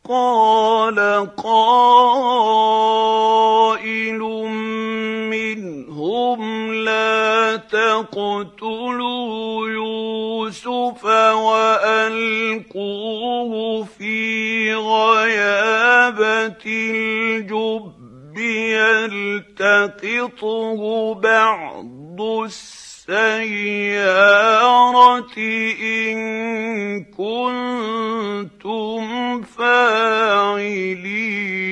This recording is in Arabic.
قال قائل منهم لا تقتلوا يوسف وألقوه في غيابة الجب يلتقطه بعض السيارة إن كنتم فاعلين.